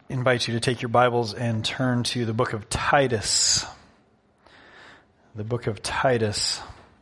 invite you to take your Bibles and turn to the book of Titus. The book of Titus.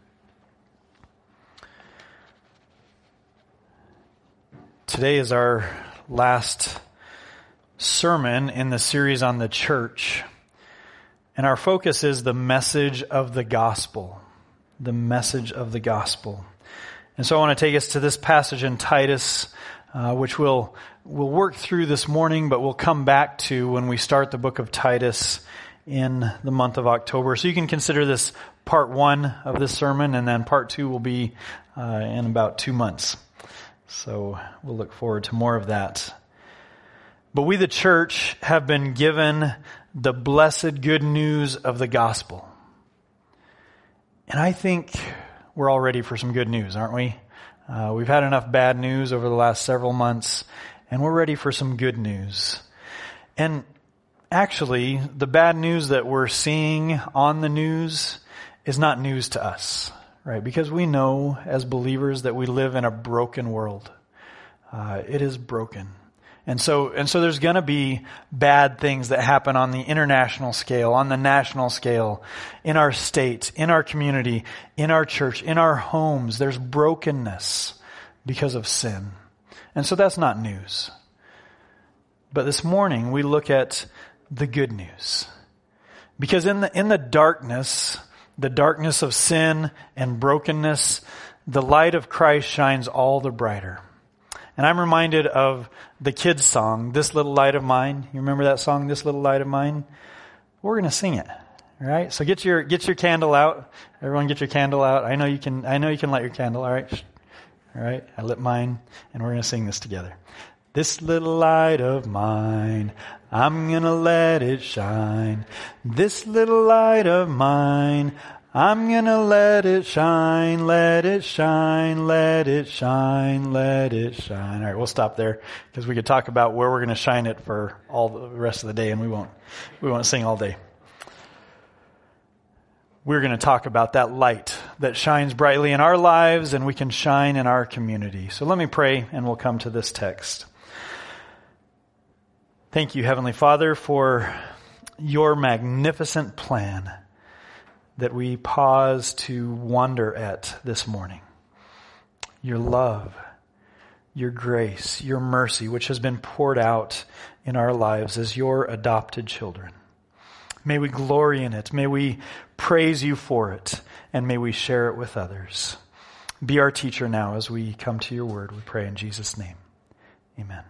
Today is our last sermon in the series on the church. And our focus is the message of the gospel. The message of the gospel. And so I want to take us to this passage in Titus, which we'll work through this morning, but we'll come back to when we start the book of Titus in the month of October. So you can consider this part one of this sermon, and then part two will be in about 2 months. So we'll look forward to more of that. But we, the church, have been given the blessed good news of the gospel. And I think we're all ready for some good news, aren't we? We've had enough bad news over the last several months, and we're ready for some good news. And actually, the bad news that we're seeing on the news is not news to us, right? Because we know as believers that we live in a broken world. It is broken. And so there's going to be bad things that happen on the international scale, on the national scale, in our state, in our community, in our church, in our homes. There's brokenness because of sin. And so that's not news. But this morning we look at the good news. Because in the darkness of sin and brokenness, the light of Christ shines all the brighter. And I'm reminded of the kids' song, This Little Light of Mine. You remember that song, This Little Light of Mine? We're going to sing it. All right? So get your candle out. Everyone get your candle out. I know you can light your candle, all right? All right? I lit mine, and we're going to sing this together. This little light of mine, I'm going to let it shine. This little light of mine, I'm going to let it shine, let it shine, let it shine, let it shine. All right, we'll stop there because we could talk about where we're going to shine it for all the rest of the day, and we won't sing all day. We're going to talk about that light that shines brightly in our lives and we can shine in our community. So let me pray and we'll come to this text. Thank you, Heavenly Father, for your magnificent plan that we pause to wonder at this morning. Your love, your grace, your mercy, which has been poured out in our lives as your adopted children. May we glory in it. May we praise you for it. And may we share it with others. Be our teacher now as we come to your word. We pray in Jesus' name. Amen.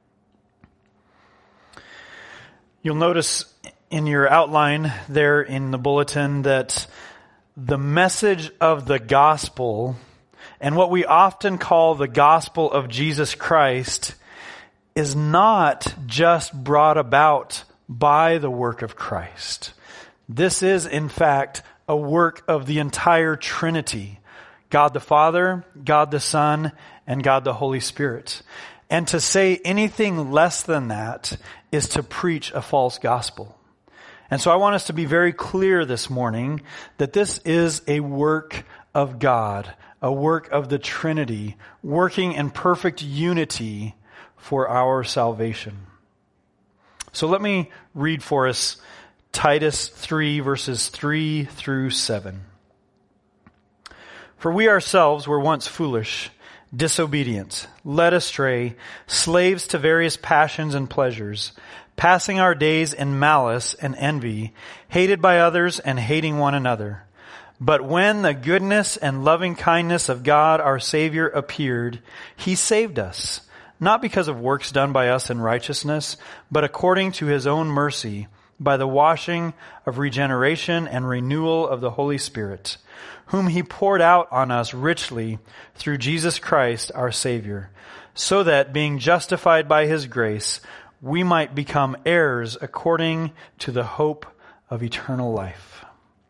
You'll notice in your outline there in the bulletin that the message of the gospel and what we often call the gospel of Jesus Christ is not just brought about by the work of Christ. This is, in fact, a work of the entire Trinity. God the Father, God the Son, and God the Holy Spirit. And to say anything less than that is to preach a false gospel. And so I want us to be very clear this morning that this is a work of God, a work of the Trinity, working in perfect unity for our salvation. So let me read for us Titus 3, verses 3 through 7. For we ourselves were once foolish, disobedient, led astray, slaves to various passions and pleasures, passing our days in malice and envy, hated by others and hating one another. But when the goodness and loving kindness of God our Savior appeared, He saved us, not because of works done by us in righteousness, but according to His own mercy, by the washing of regeneration and renewal of the Holy Spirit, whom He poured out on us richly through Jesus Christ our Savior, so that, being justified by His grace, we might become heirs according to the hope of eternal life.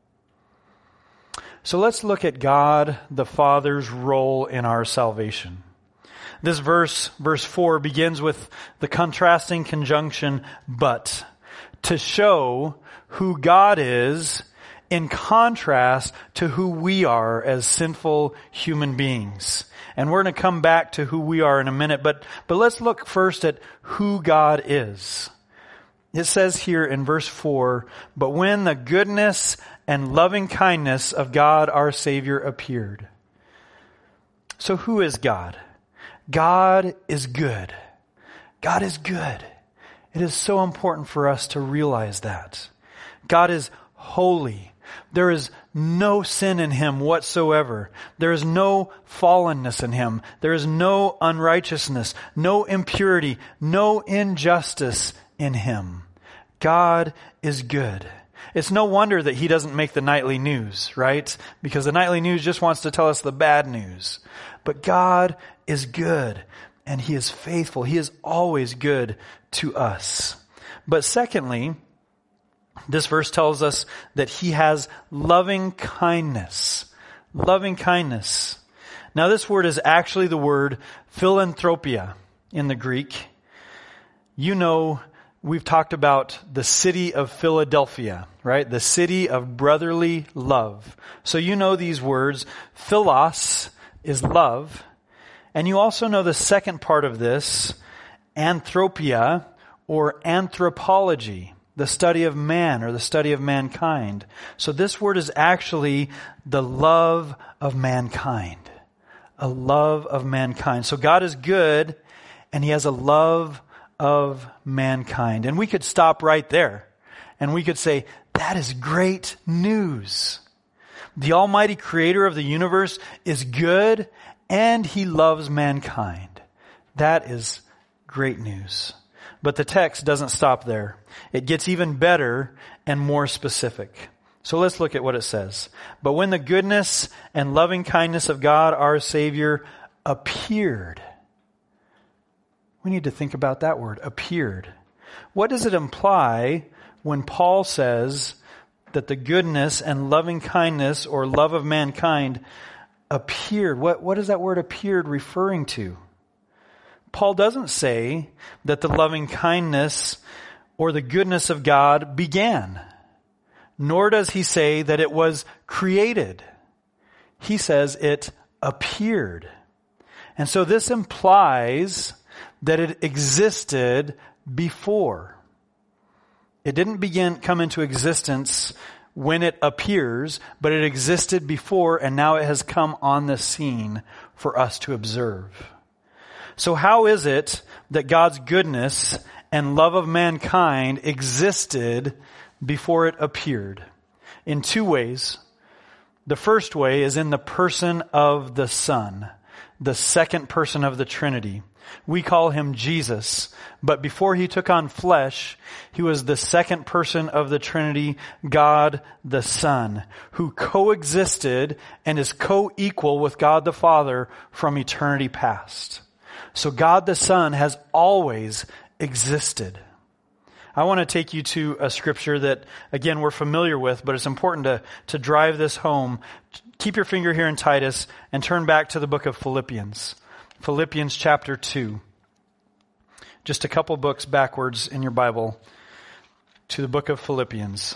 So let's look at God the Father's role in our salvation. This verse 4, begins with the contrasting conjunction, but, to show who God is in contrast to who we are as sinful human beings. And we're going to come back to who we are in a minute, but let's look first at who God is. It says here in verse 4, but when the goodness and loving kindness of God our Savior appeared. So who is God? God is good. God is good. It is so important for us to realize that. God is holy. There is no sin in Him whatsoever. There is no fallenness in Him. There is no unrighteousness, no impurity, no injustice in Him. God is good. It's no wonder that He doesn't make the nightly news, right? Because the nightly news just wants to tell us the bad news. But God is good, and He is faithful. He is always good to us. But secondly, this verse tells us that He has loving kindness. Loving kindness. Now this word is actually the word philanthropia in the Greek. You know, we've talked about the city of Philadelphia, right? The city of brotherly love. So you know these words. Philos is love. And you also know the second part of this, anthropia or anthropology, the study of man or the study of mankind. So this word is actually the love of mankind. A love of mankind. So God is good and He has a love of mankind. And we could stop right there and we could say, that is great news. The Almighty Creator of the universe is good and He loves mankind. That is great news. But the text doesn't stop there. It gets even better and more specific. So let's look at what it says. But when the goodness and loving kindness of God our Savior appeared. We need to think about that word, appeared. What does it imply when Paul says that the goodness and loving kindness or love of mankind appeared? What is that word appeared referring to? Paul doesn't say that the loving kindness or the goodness of God began, nor does he say that it was created. He says it appeared. And so this implies that it existed before. It didn't come into existence when it appears, but it existed before and now it has come on the scene for us to observe. So how is it that God's goodness and love of mankind existed before it appeared? In two ways. The first way is in the person of the Son, the second person of the Trinity. We call Him Jesus, but before He took on flesh, He was the second person of the Trinity, God the Son, who coexisted and is co-equal with God the Father from eternity past. So God the Son has always existed. I want to take you to a scripture that, again, we're familiar with, but it's important to drive this home. Keep your finger here in Titus and turn back to the book of Philippians. Philippians chapter 2. Just a couple books backwards in your Bible to the book of Philippians.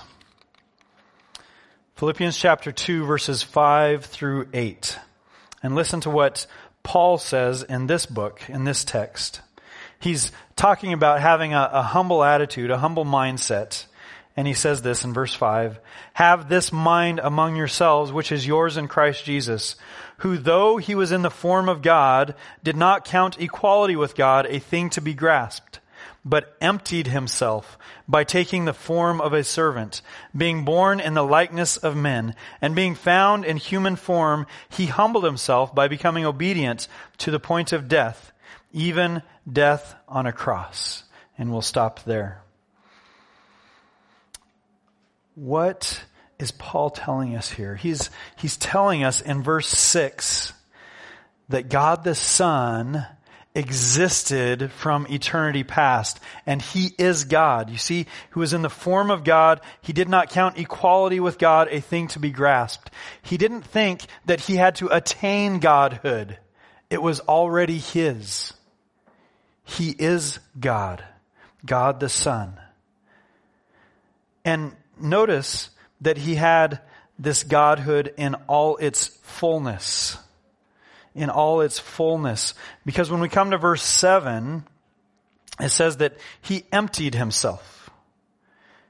Philippians chapter 2, verses 5 through 8. And listen to what Paul says in this book, in this text. He's talking about having a humble attitude, a humble mindset. And he says this in verse 5, have this mind among yourselves, which is yours in Christ Jesus, who though He was in the form of God, did not count equality with God a thing to be grasped, but emptied Himself by taking the form of a servant, being born in the likeness of men, and being found in human form, He humbled Himself by becoming obedient to the point of death, even death on a cross. And we'll stop there. What is Paul telling us here? He's telling us in verse 6 that God the Son existed from eternity past, and He is God. You see, who is in the form of God. He did not count equality with God a thing to be grasped. He didn't think that He had to attain godhood. It was already His. He is God, God the Son. And notice that He had this godhood in all its fullness. In all its fullness. Because when we come to verse 7, it says that He emptied Himself.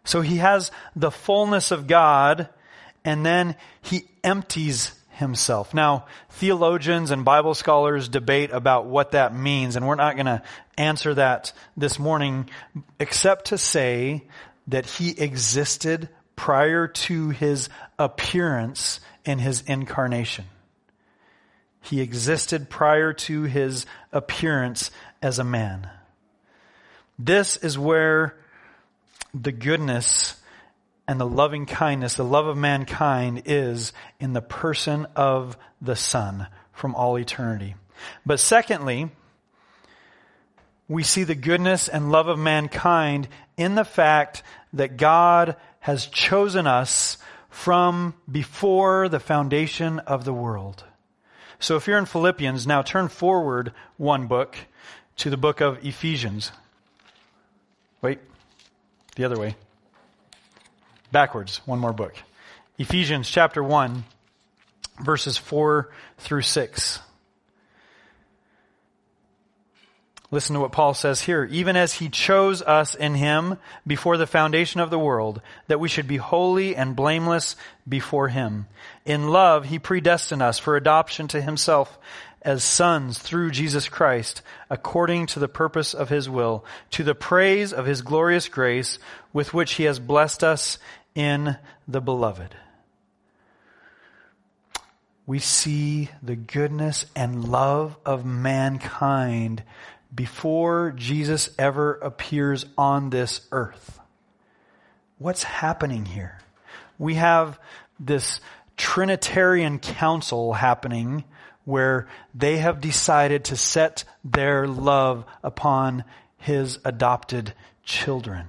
So he has the fullness of God, and then he empties himself. Now, theologians and Bible scholars debate about what that means, and we're not going to answer that this morning, except to say that he existed prior to his appearance in his incarnation. He existed prior to his appearance as a man. This is where the goodness and the loving kindness, the love of mankind, is in the person of the Son from all eternity. But secondly, we see the goodness and love of mankind in the fact that God has chosen us from before the foundation of the world. So if you're in Philippians, now turn forward one book to the book of Ephesians. Wait, the other way. Backwards, one more book. Ephesians chapter 1, verses 4 through 6. Listen to what Paul says here. Even as he chose us in him before the foundation of the world, that we should be holy and blameless before him. In love, he predestined us for adoption to himself as sons through Jesus Christ, according to the purpose of his will, to the praise of his glorious grace, with which he has blessed us in the beloved. We see the goodness and love of mankind before Jesus ever appears on this earth. What's happening here? We have this Trinitarian council happening where they have decided to set their love upon his adopted children.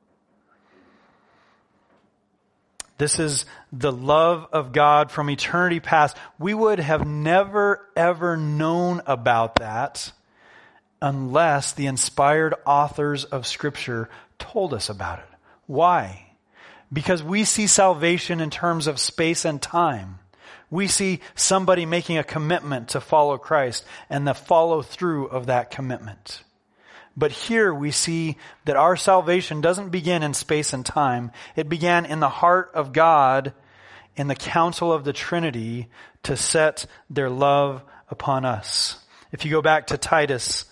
This is the love of God from eternity past. We would have never, ever known about that unless the inspired authors of Scripture told us about it. Why? Because we see salvation in terms of space and time. We see somebody making a commitment to follow Christ and the follow through of that commitment. But here we see that our salvation doesn't begin in space and time. It began in the heart of God, in the counsel of the Trinity, to set their love upon us. If you go back to Titus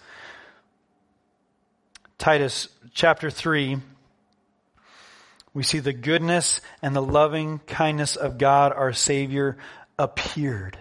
chapter 3, we see the goodness and the loving kindness of God, our Savior, appeared.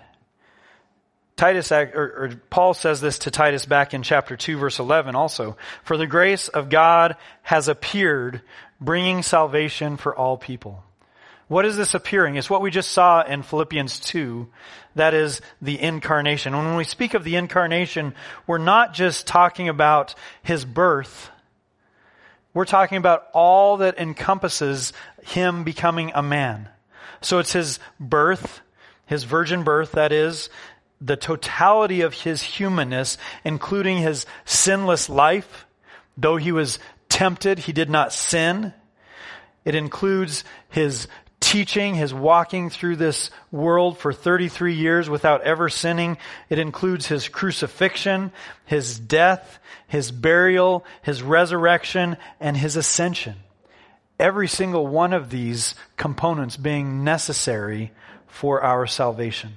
Paul says this to Titus back in chapter 2, verse 11 also. For the grace of God has appeared, bringing salvation for all people. What is this appearing? It's what we just saw in Philippians 2. That is the incarnation. When we speak of the incarnation, we're not just talking about his birth. We're talking about all that encompasses him becoming a man. So it's his birth, his virgin birth, that is, the totality of his humanness, including his sinless life. Though he was tempted, he did not sin. It includes his teaching, his walking through this world for 33 years without ever sinning. It includes his crucifixion, his death, his burial, his resurrection, and his ascension. Every single one of these components being necessary for our salvation.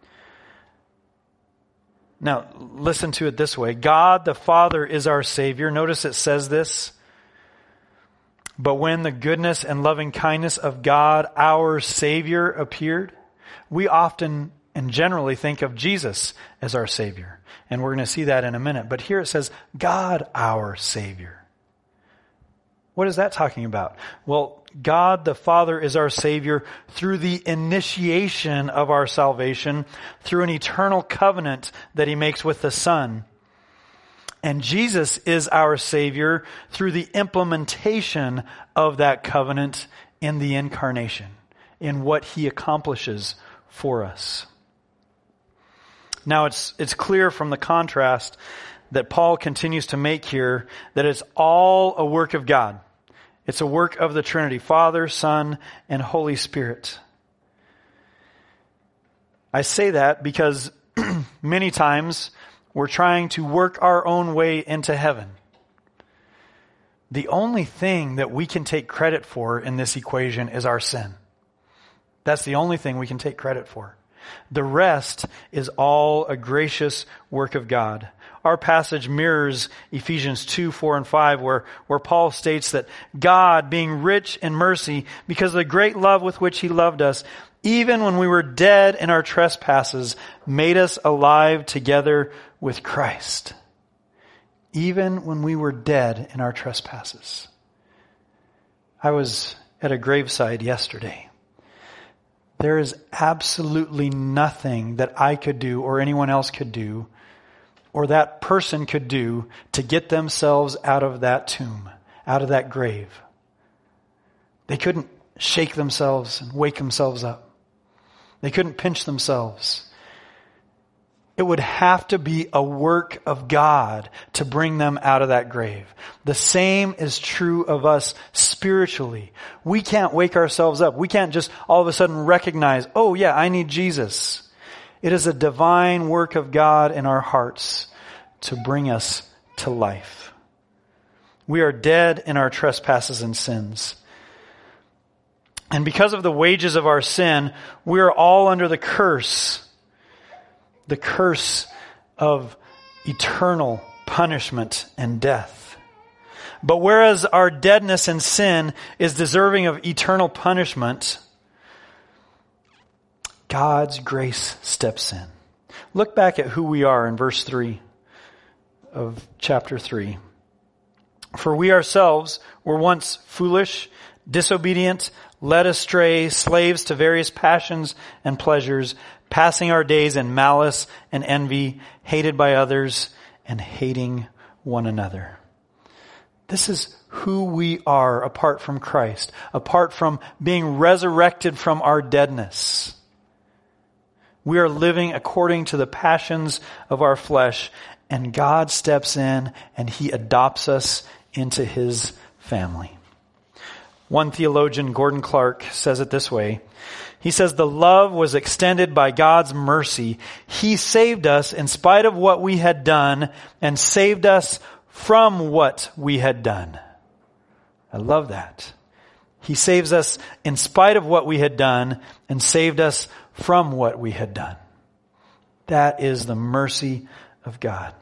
Now, listen to it this way. God the Father is our Savior. Notice it says this. But when the goodness and loving kindness of God, our Savior, appeared, we often and generally think of Jesus as our Savior. And we're going to see that in a minute. But here it says, God our Savior. What is that talking about? Well, God the Father is our Savior through the initiation of our salvation, through an eternal covenant that he makes with the Son. And Jesus is our Savior through the implementation of that covenant in the incarnation, in what he accomplishes for us. Now it's clear from the contrast that Paul continues to make here that it's all a work of God. It's a work of the Trinity, Father, Son, and Holy Spirit. I say that because many times we're trying to work our own way into heaven. the only thing that we can take credit for in this equation is our sin. That's the only thing we can take credit for. The rest is all a gracious work of God. Our passage mirrors Ephesians 2, 4, and 5, where Paul states that God, being rich in mercy, because of the great love with which He loved us, even when we were dead in our trespasses, made us alive together with Christ. Even when we were dead in our trespasses. I was at a graveside yesterday. There is absolutely nothing that I could do or anyone else could do or that person could do to get themselves out of that tomb, out of that grave. They couldn't shake themselves and wake themselves up. They couldn't pinch themselves. It would have to be a work of God to bring them out of that grave. The same is true of us spiritually. We can't wake ourselves up. We can't just all of a sudden recognize, oh yeah, I need Jesus. It is a divine work of God in our hearts to bring us to life. We are dead in our trespasses and sins. And because of the wages of our sin, we are all under the curse of eternal punishment and death. But whereas our deadness and sin is deserving of eternal punishment, God's grace steps in. Look back at who we are in verse 3 of chapter 3. For we ourselves were once foolish, disobedient, led astray, slaves to various passions and pleasures, passing our days in malice and envy, hated by others and hating one another. This is who we are apart from Christ, apart from being resurrected from our deadness. We are living according to the passions of our flesh, and God steps in and He adopts us into His family. One theologian, Gordon Clark, says it this way. He says, the love was extended by God's mercy. He saved us in spite of what we had done and saved us from what we had done. I love that. He saves us in spite of what we had done and saved us from what we had done. That is the mercy of God.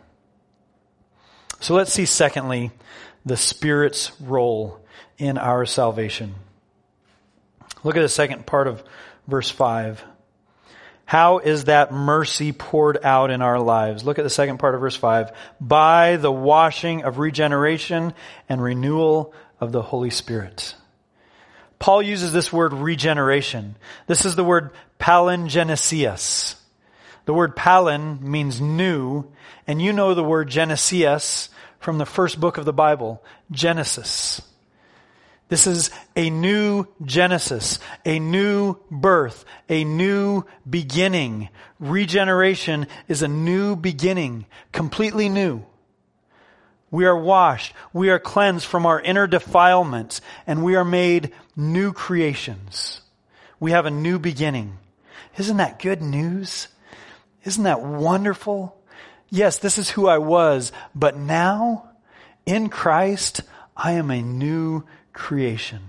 So let's see, secondly, the Spirit's role in our salvation. Look at the second part of verse 5. How is that mercy poured out in our lives? Look at the second part of verse 5. By the washing of regeneration and renewal of the Holy Spirit. Paul uses this word regeneration. This is the word palingenesias. The word palin means new, and you know the word genesias from the first book of the Bible, Genesis. This is a new Genesis, a new birth, a new beginning. Regeneration is a new beginning, completely new. We are washed, we are cleansed from our inner defilements, and we are made new creations. We have a new beginning. Isn't that good news? Isn't that wonderful? Yes, this is who I was, but now, in Christ, I am a new creation.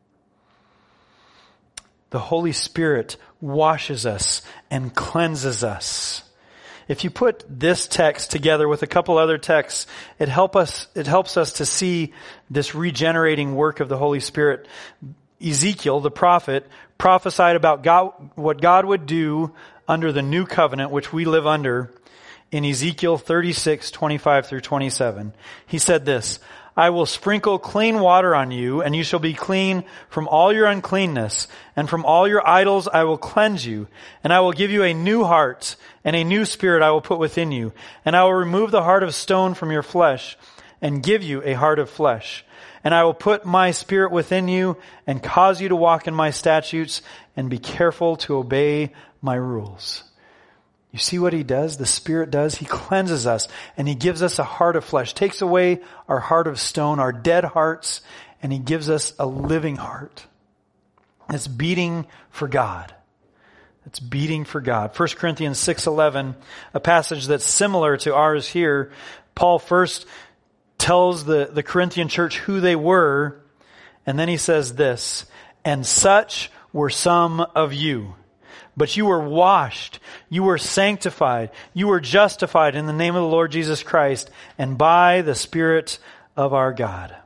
The Holy Spirit washes us and cleanses us. If you put this text together with a couple other texts, it helps us to see this regenerating work of the Holy Spirit. Ezekiel, the prophet, prophesied about God, what God would do under the new covenant, which we live under, in Ezekiel 36, 25 through 27. He said this, I will sprinkle clean water on you, and you shall be clean from all your uncleanness, and from all your idols I will cleanse you, and I will give you a new heart, and a new spirit I will put within you, and I will remove the heart of stone from your flesh, and give you a heart of flesh. And I will put my spirit within you, and cause you to walk in my statutes, and be careful to obey my rules. You see what He does? The Spirit does. He cleanses us and He gives us a heart of flesh, takes away our heart of stone, our dead hearts, and He gives us a living heart. It's beating for God. It's beating for God. 1 Corinthians 6:11, a passage that's similar to ours here. Paul first tells the Corinthian church who they were, and then he says this, and such were some of you. But you were washed, you were sanctified, you were justified in the name of the Lord Jesus Christ and by the Spirit of our God.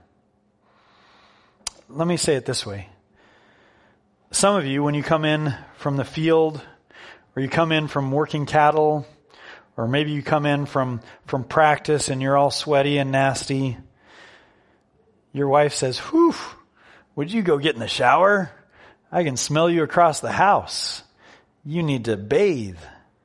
Let me say it this way. Some of you, when you come in from the field, or you come in from working cattle, or maybe you come in from practice and you're all sweaty and nasty, your wife says, "Whew, would you go get in the shower? I can smell you across the house. You need to bathe."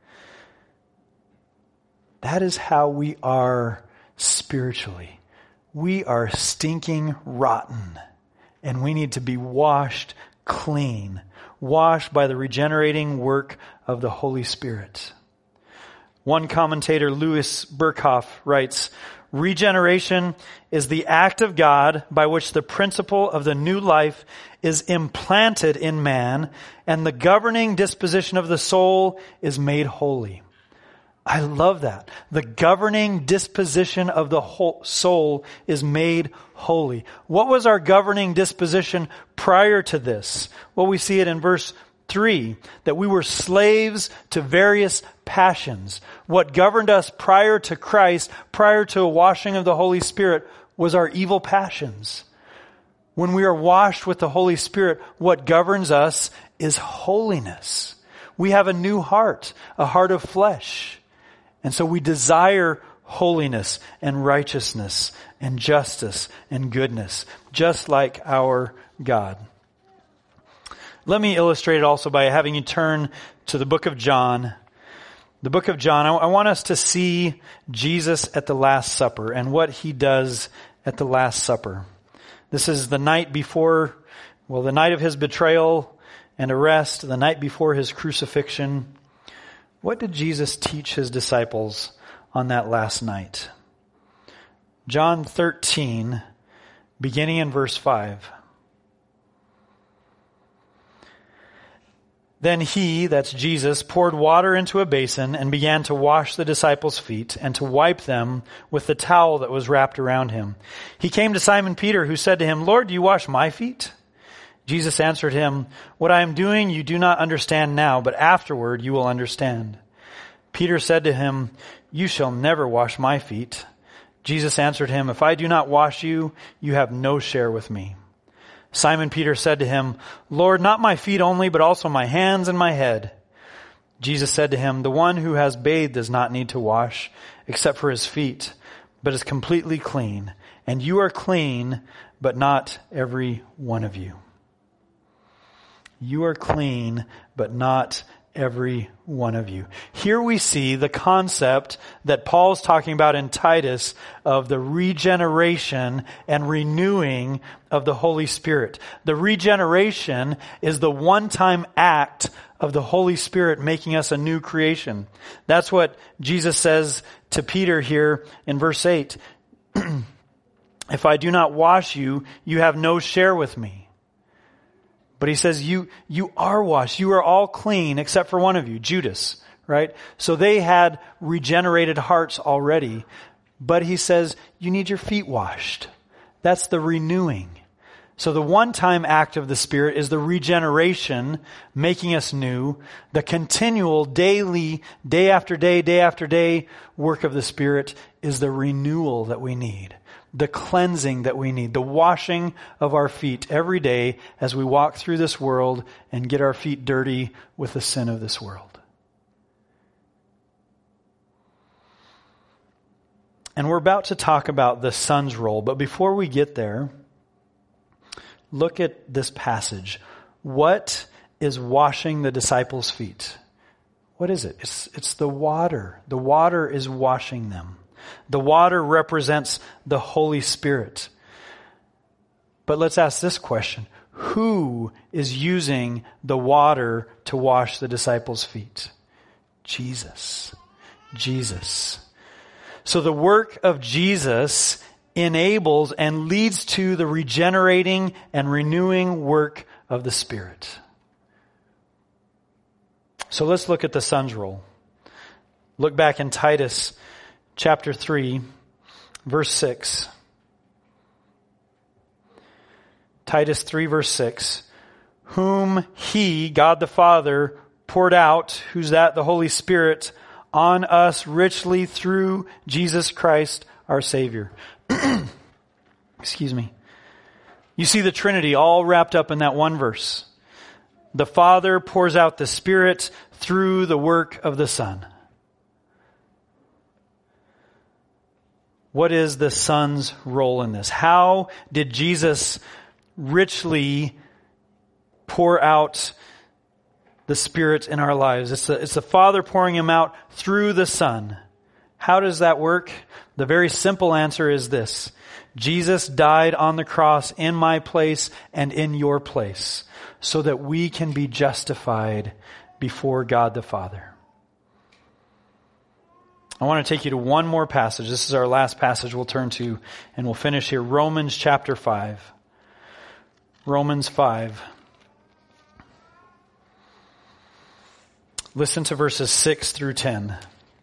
That is how we are spiritually. We are stinking rotten, and we need to be washed clean, washed by the regenerating work of the Holy Spirit. One commentator, Louis Berkhoff, writes, "Regeneration is the act of God by which the principle of the new life is implanted in man and the governing disposition of the soul is made holy." I love that. The governing disposition of the whole soul is made holy. What was our governing disposition prior to this? Well, we see it in verse 3, that we were slaves to various passions. What governed us prior to Christ, prior to a washing of the Holy Spirit, was our evil passions. When we are washed with the Holy Spirit, what governs us is holiness. We have a new heart, a heart of flesh. And so we desire holiness and righteousness and justice and goodness, just like our God. Let me illustrate it also by having you turn to the book of John. The book of John, I want us to see Jesus at the Last Supper and what he does at the Last Supper. This is the night before, the night of his betrayal and arrest, the night before his crucifixion. What did Jesus teach his disciples on that last night? John 13, beginning in verse 5. Then he, that's Jesus, poured water into a basin and began to wash the disciples' feet and to wipe them with the towel that was wrapped around him. He came to Simon Peter, who said to him, "Lord, do you wash my feet?" Jesus answered him, "What I am doing you do not understand now, but afterward you will understand." Peter said to him, "You shall never wash my feet." Jesus answered him, "If I do not wash you, you have no share with me." Simon Peter said to him, "Lord, not my feet only, but also my hands and my head." Jesus said to him, "The one who has bathed does not need to wash, except for his feet, but is completely clean. And you are clean, but not every one of you." You are clean, but not every one of you. Here we see the concept that Paul's talking about in Titus of the regeneration and renewing of the Holy Spirit. The regeneration is the one-time act of the Holy Spirit making us a new creation. That's what Jesus says to Peter here in verse 8. "If I do not wash you, you have no share with me." But he says, you are washed. You are all clean except for one of you, Judas, right? So they had regenerated hearts already. But he says, you need your feet washed. That's the renewing. So the one-time act of the Spirit is the regeneration, making us new. The continual, daily, day after day work of the Spirit is the renewal that we need. The cleansing that we need, the washing of our feet every day as we walk through this world and get our feet dirty with the sin of this world. And we're about to talk about the Son's role, but before we get there, look at this passage. What is washing the disciples' feet? What is it? It's the water. The water is washing them. The water represents the Holy Spirit. But let's ask this question. Who is using the water to wash the disciples' feet? Jesus. Jesus. So the work of Jesus enables and leads to the regenerating and renewing work of the Spirit. So let's look at the Son's role. Look back in Titus chapter 3, verse 6. Titus 3 verse 6, whom he, God the Father, poured out, who's that? The Holy Spirit, on us richly through Jesus Christ our Savior. Excuse me. You see the Trinity all wrapped up in that one verse. The Father pours out the Spirit through the work of the Son. What is the Son's role in this? How did Jesus richly pour out the Spirit in our lives? It's the Father pouring Him out through the Son. How does that work? The very simple answer is this. Jesus died on the cross in my place and in your place so that we can be justified before God the Father. I want to take you to one more passage. This is our last passage we'll turn to, and we'll finish here. Romans chapter 5. Romans 5. Listen to verses 6 through 10.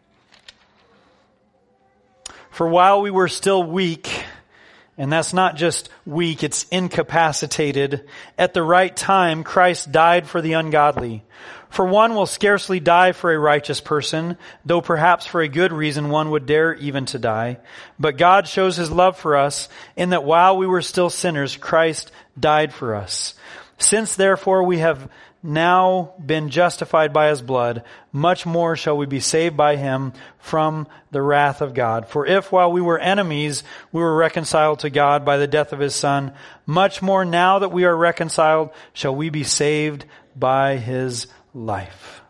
For while we were still weak, and that's not just weak, it's incapacitated, at the right time Christ died for the ungodly. For one will scarcely die for a righteous person, though perhaps for a good reason one would dare even to die. But God shows His love for us in that while we were still sinners, Christ died for us. Since therefore we have now been justified by His blood, much more shall we be saved by Him from the wrath of God. For if while we were enemies, we were reconciled to God by the death of His Son, much more now that we are reconciled, shall we be saved by His life.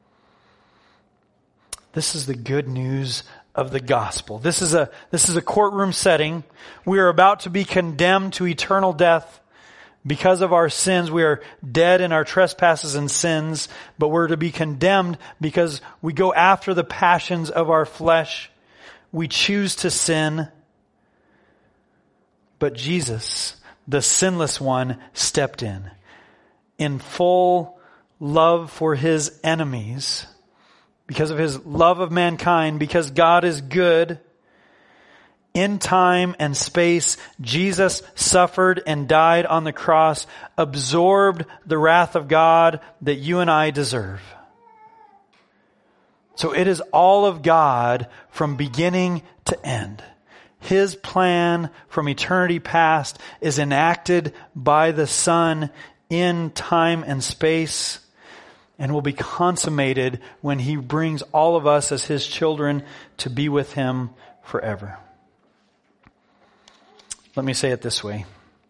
This is the good news of the gospel. This is a courtroom setting. We are about to be condemned to eternal death because of our sins. We are dead in our trespasses and sins, but we're to be condemned because we go after the passions of our flesh. We choose to sin. But Jesus, the sinless one, stepped in full love for His enemies, because of His love of mankind, because God is good. In time and space, Jesus suffered and died on the cross, absorbed the wrath of God that you and I deserve. So it is all of God from beginning to end. His plan from eternity past is enacted by the Son in time and space, and will be consummated when He brings all of us as His children to be with Him forever. Let me say it this way.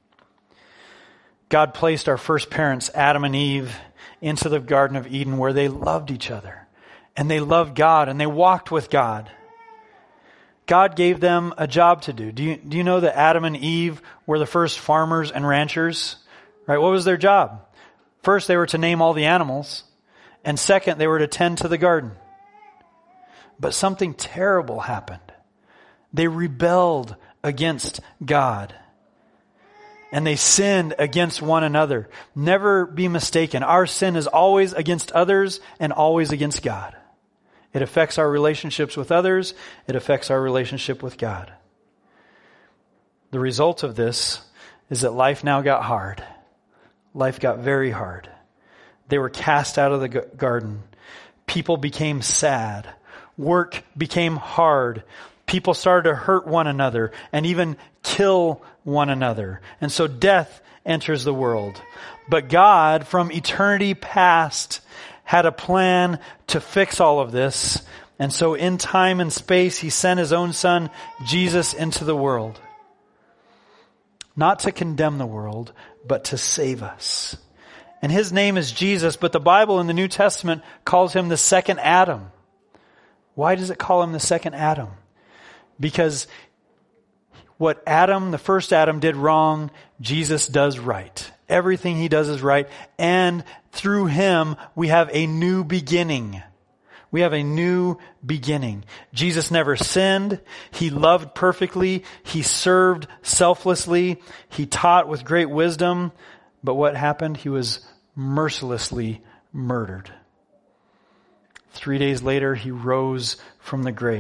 God placed our first parents, Adam and Eve, into the Garden of Eden where they loved each other and they loved God and they walked with God. God gave them a job to do. Do you know that Adam and Eve were the first farmers and ranchers? Right? What was their job? First, they were to name all the animals. And second, they were to tend to the garden. But something terrible happened. They rebelled against God. And they sinned against one another. Never be mistaken. Our sin is always against others and always against God. It affects our relationships with others. It affects our relationship with God. The result of this is that life now got hard. Life got very hard. They were cast out of the garden. People became sad. Work became hard. People started to hurt one another and even kill one another. And so death enters the world. But God, from eternity past, had a plan to fix all of this. And so in time and space, He sent His own Son, Jesus, into the world. Not to condemn the world, but to save us. And His name is Jesus, but the Bible in the New Testament calls Him the second Adam. Why does it call Him the second Adam? Because what Adam, the first Adam, did wrong, Jesus does right. Everything He does is right. And through Him, we have a new beginning. We have a new beginning. Jesus never sinned. He loved perfectly. He served selflessly. He taught with great wisdom. But what happened? He was mercilessly murdered. 3 days later, He rose from the grave.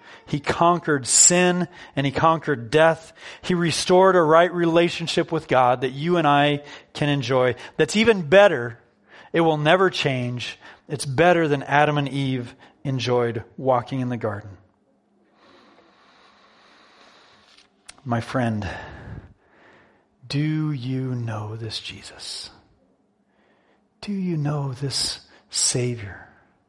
He conquered sin and He conquered death. He restored a right relationship with God that you and I can enjoy. That's even better. It will never change. It's better than Adam and Eve enjoyed walking in the garden. My friend, do you know this Jesus? Do you know this Savior?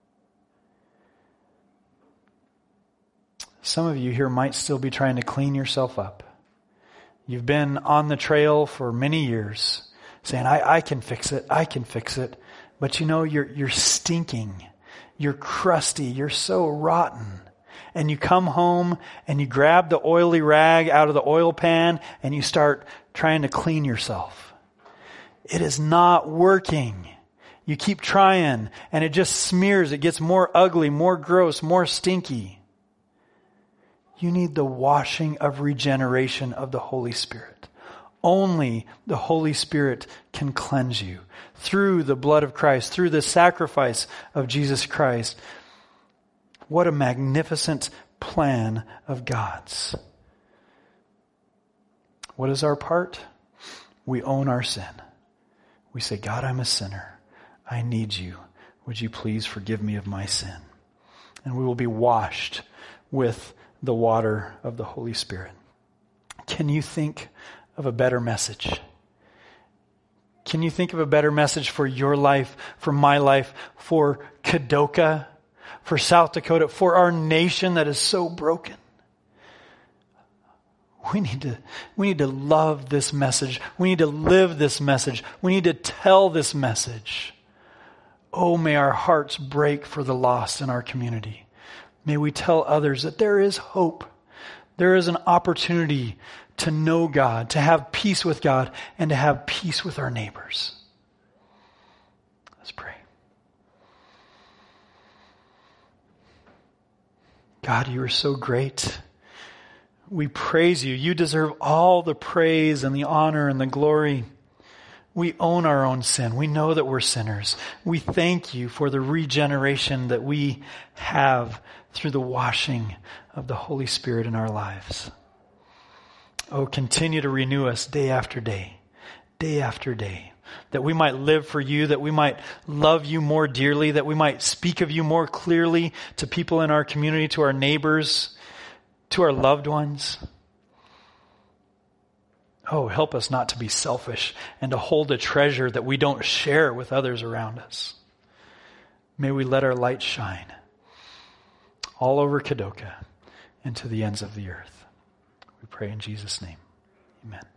Some of you here might still be trying to clean yourself up. You've been on the trail for many years saying, I can fix it, I can fix it. But you know, you're stinking. You're crusty. You're so rotten. And you come home and you grab the oily rag out of the oil pan and you start trying to clean yourself. It is not working. You keep trying and it just smears. It gets more ugly, more gross, more stinky. You need the washing of regeneration of the Holy Spirit. Only the Holy Spirit can cleanse you through the blood of Christ, through the sacrifice of Jesus Christ. What a magnificent plan of God's. What is our part? We own our sin. We say, God, I'm a sinner. I need you. Would you please forgive me of my sin? And we will be washed with the water of the Holy Spirit. Can you think of a better message? Can you think of a better message for your life, for my life, for Kadoka, for South Dakota, for our nation that is so broken? We need to love this message. We need to live this message. We need to tell this message. Oh, may our hearts break for the lost in our community. May we tell others that there is hope. There is an opportunity to know God, to have peace with God, and to have peace with our neighbors. Let's pray. God, you are so great. We praise you. You deserve all the praise and the honor and the glory. We own our own sin. We know that we're sinners. We thank you for the regeneration that we have through the washing of the Holy Spirit in our lives. Oh, continue to renew us day after day after day, that we might live for you, that we might love you more dearly, that we might speak of you more clearly to people in our community, to our neighbors, to our loved ones. Oh, help us not to be selfish and to hold a treasure that we don't share with others around us. May we let our light shine all over Kadoka and to the ends of the earth. We pray in Jesus' name. Amen.